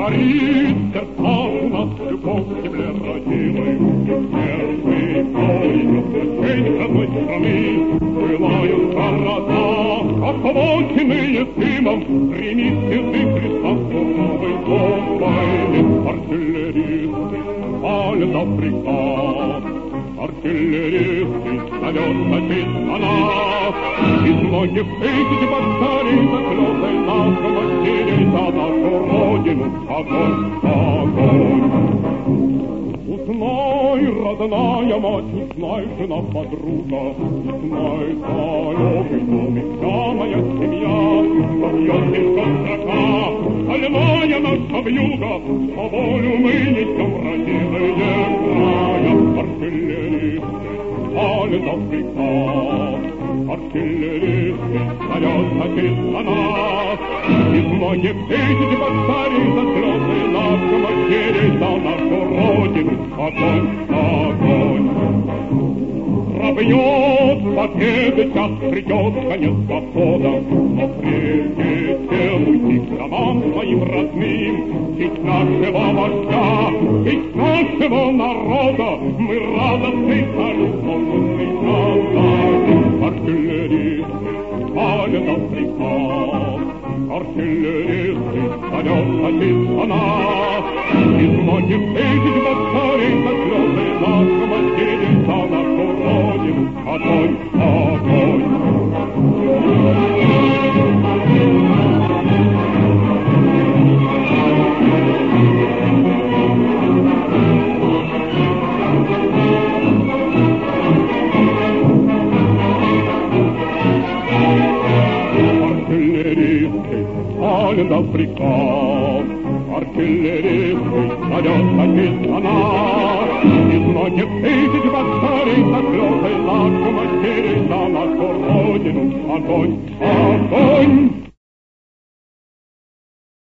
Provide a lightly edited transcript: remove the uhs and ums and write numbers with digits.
горит сердца у нас любовь к земле родимой. Первый поезд случайно одной страны пылают города, охваченные дымом, стремит язык леса суровой войны. Артиллеристы палят Африка, артиллеристы зовется честь на нас. Из многих тысяч батарей заклётай нашего стерей за нашу родину. Огонь, огонь. Узнай, родная мать, узнай, жена, подруга, узнай, далекий домик, вся моя семья, что бьет еще строка, стальная наша вьюга, по волю мы несем родимые края. Артиллеристы палят Африка, артиллеристы зовется честь на нас. Из многих тысяч батарей за слезы нашего матерей за нашу родину. Огонь, огонь. Пробьет победы, час придет конец похода, но прежде чем уйти к домам своим родным, честь нашего вождя, честь нашего народа, мы радостный салют полный назад. Артиллеристы палят Африка, артиллеристы зовется честь на нас. Из многих тысяч батарей за слезы нашего матерей за нашу родину. Огонь, огонь. Артиллеристы палят Африка, артиллеристы зовется честь на нас. Из многих тысяч батарей за слезы нашего матерей за нашу родину. Огонь, огонь.